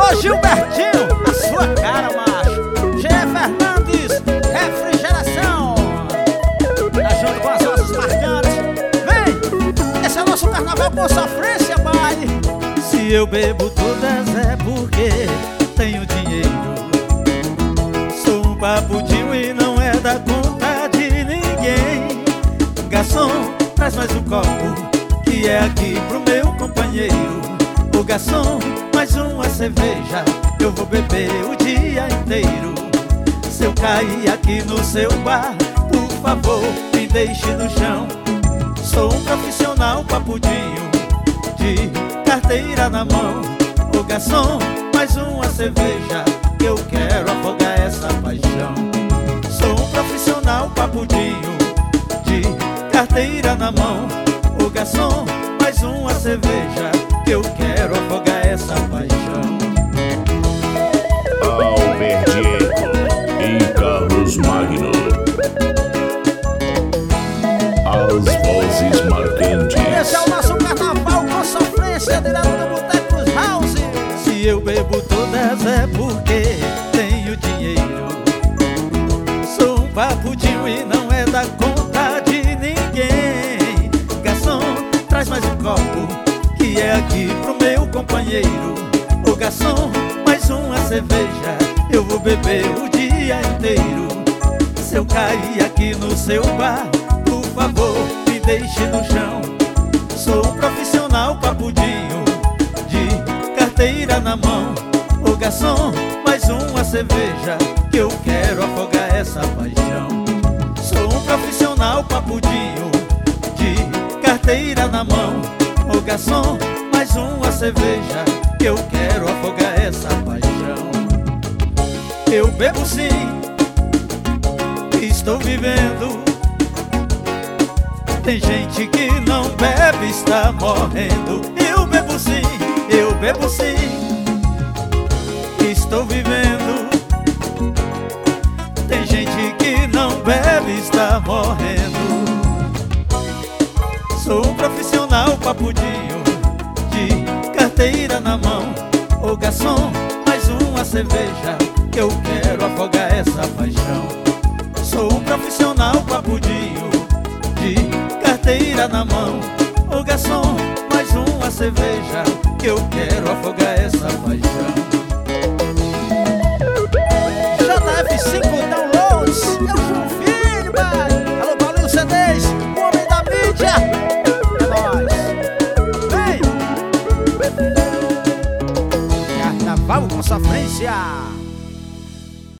Alô Gilbertinho, a sua cara, macho. G. Fernandes, refrigeração. Tá junto com as nossas marcantes. Vem, esse é o nosso carnaval com sofrência, baile. Se eu bebo todas é porque tenho dinheiro. Sou um papudinho e não é da conta de ninguém. Garçom, traz mais um copo, que é aqui pro meu companheiro. Ô garçom, mais uma cerveja, eu vou beber o dia inteiro. Se eu cair aqui no seu bar, por favor, me deixe no chão. Sou um profissional papudinho, de carteira na mão. Ô garçom, mais uma cerveja, que eu quero afogar essa paixão. Sou um profissional papudinho, de carteira na mão. Ô garçom, mais uma cerveja, que eu quero afogar essa paixão. Alberdico e Carlos Magno, as vozes marcantes. Esse é o nosso carnaval com sofrência, direto do Boteco House. Se eu bebo todas é porque tenho dinheiro. Sou um papudinho e não é da conta de ninguém. Garçom, traz mais um copo, que é aqui pro meu companheiro. Ô garçom, mais uma cerveja, eu vou beber o dia inteiro. Se eu cair aqui no seu bar, por favor, me deixe no chão. Sou um profissional papudinho, de carteira na mão. Ô garçom, mais uma cerveja, que eu quero afogar essa paixão. Sou um profissional papudinho, de carteira na mão. Ô garçom, mais uma cerveja, que eu quero afogar essa paixão. Eu bebo sim, estou vivendo. Tem gente que não bebe, está morrendo. Eu bebo sim, estou vivendo. Tem gente que não bebe, está morrendo. Sou um profissional papudinho, de carteira na mão. Ô garçom, mais uma cerveja, que eu quero afogar essa paixão. Sou um profissional papudinho, de carteira na mão. Ô garçom, mais uma cerveja, que eu quero afogar essa paixão. JF5 Downloads, eu sou o filho, pai. Alô Paulinho CDs, o homem da mídia. É nóis. Vem. Carnaval com sofrência.